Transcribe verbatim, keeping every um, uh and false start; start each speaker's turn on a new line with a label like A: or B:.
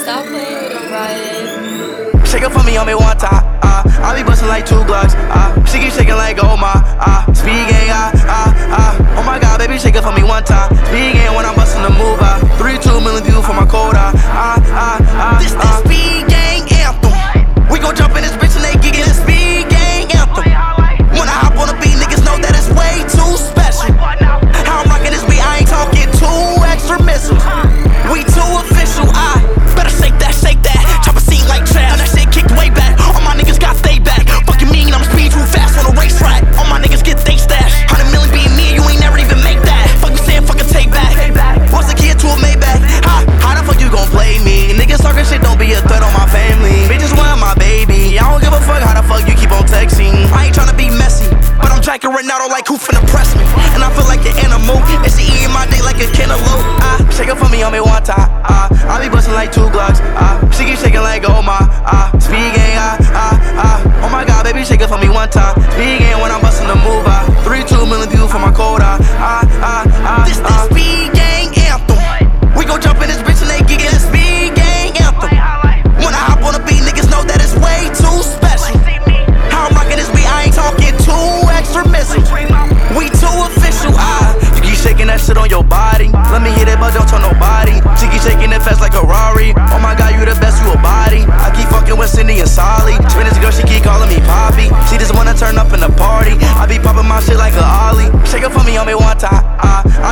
A: Stop playing with them, Riot.
B: Shake it for me on me one time, ah. Uh, I be bustin' like two Glocks, ah. Uh, she keep shaking like oh my, ah. Uh, speed gang, ah, ah, ah. Oh my God, baby, shake it for me one time. Speed gang when I'm bustin' the move, ah. Three two million views for my code, ah, ah, ah, ah. This that speed gang anthem. We gon' jump in this bitch and they giggin' the speed gang anthem. When I hop on the beat, niggas know that it's way too special. How I'm rockin' this beat, I ain't talking two extra missiles. We too official, I better shake that, shake that. Chop a scene like trash, that shit kicked way back. All my niggas got stay back. Fucking mean, I'm speed too fast on a racetrack. All my niggas get they stash. Hundred million being me, you ain't never even make that. Fuck you saying, fucking take back. Once a kid to a Maybach. Ha, how the fuck you gon' play me? Niggas talking shit, don't be a threat on my family. Bitches want my baby. I don't give a fuck how the fuck you keep on texting. I ain't tryna be messy, but I'm jacking Ronaldo like who finna press me. And I feel like an animal, and she eating my dick like a cantaloupe. Ah, shake it for me on me one time. Ah, I be bustin' like two Glocks. Ah, she keep shaking like oh my. Ah, speed gang. Ah, ah, ah. Oh my God, baby, shake it for me one time. Speed gang when I'm bustin' the move. Ah, three two million views for my code. Ah, ah, ah, ah. This that speed gang anthem. We gon' jump in this bitch and they giggin' the speed gang anthem. When I hop on the beat, niggas know that it's way too special. How I'm rockin' this beat, I ain't talking two extra missiles. We too official, ah. You keep shaking that shit on your body. Let me hit it, but don't tell nobody. She keep shaking it fast like a Rari. Oh my God, you the best, you a body. I keep fucking with Cindy and Solly. Spanish girl, she keep calling me Poppy. She just wanna turn up in the party. I be popping my shit like a Ollie. Shake it for me on me one time, ah.